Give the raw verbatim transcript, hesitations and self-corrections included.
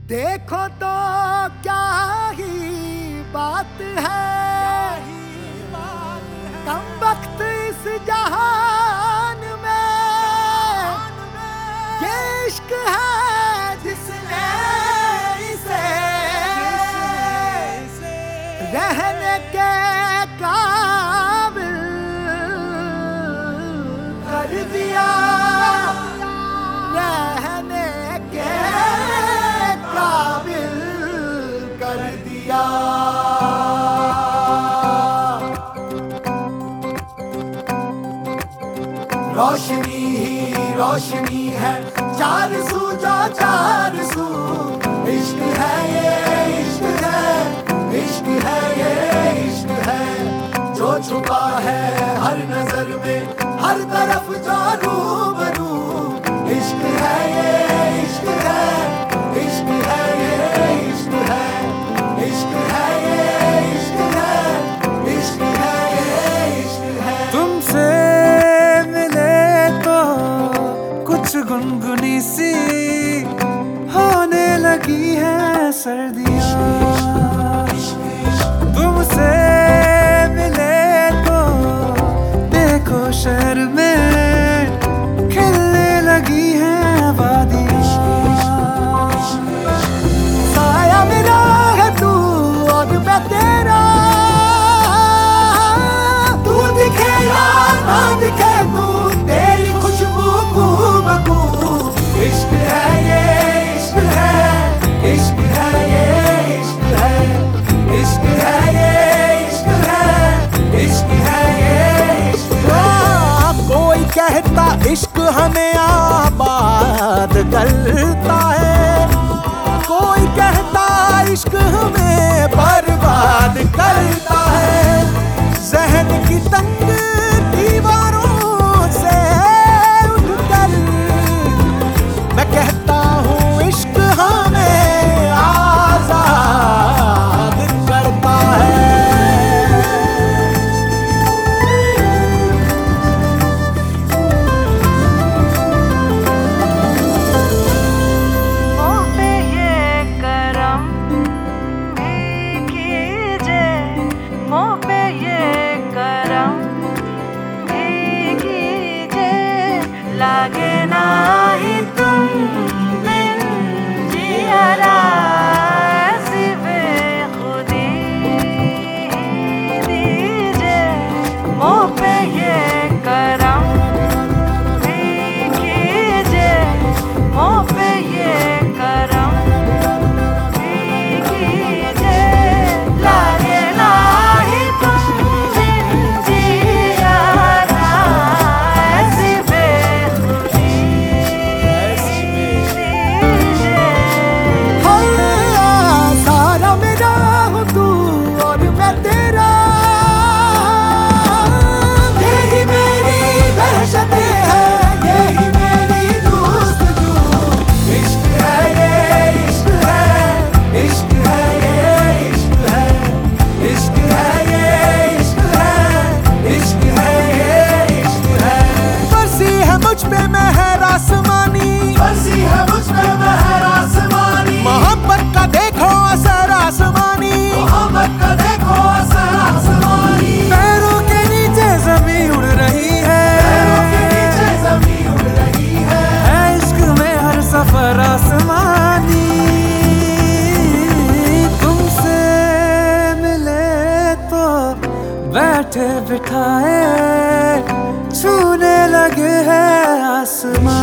देखो तो क्या ही बात है, कम वक्त इस जहान में ये इश्क है जिसने इसे रहने के काबिल कर दिया, रहने के काबिल कर दिया। रोशनी ही रोशनी है, चार सू जो चार सू, इश्क है ये इश्क है, इश्क है ये इश्क है, जो छुपा है हर नजर में, हर तरफ जो रूबरू, इश्क है ये इश्क है, इश्क है ये इश्क है, इश्क है ये इश्क है, इश्क है ये इश्क है। तुमसे कुछ गुनगुनी सी होने लगी है सर्दियाँ, तुमसे मिले तो देखो शहर में खिलने लगी है वादियाँ। साया मेरा है तू और मैं तेरा, तू दिखे या ना दिखे तू, तेरी खुशबू खूबकू, इश्क है ये इश्क है, इश्क है ये इश्क है, इश्क है ये इश्क है, इश्क है ये इश्क है। कोई कहता इश्क हमें आबाद करता है, कोई कहता इश्क हमें बर्बाद करता है, जहन की तंग दीवारों से उठकर मैं कहता हूँ इश्क हमें आजाद करता है। मुँह पे ये करम भी कीजिए, मुँह पे ये करम भी कीजिए, लागे ना ही तुम बिन जिया ऐसी बेखुदी दीजिए, मुँह पे ये करम भी कीजिए, मुँह पे ये करम भी कीजिए, लागे ना ही तुम बिन जिया ऐसी बेखुदी दीजिए। हाँ, सारा मेरा हूँ तू और मैं तेरा, यही मेरी दहशतें हैं, यही मेरी दोस्तू, इश्क है ये इश्क है, इश्क है ये इश्क है, इश्क है ये इश्क है, इश्क है ये इश्क है। बरसी है मुझ पे मेहर आसमानी, बरसी है मुझ पे मेहर आसमानी, मोहब्बत का देखो असर आसमानी, मोहब्बत का देखो असर आसमानी। पैरों के नीचे जमीन उड़ रही है, पैरों के नीचे जमीन उड़ रही है, है इश्क में हर सफर आसमानी। तुमसे मिले तो बैठे बिठाए छूने लगे है आसमान।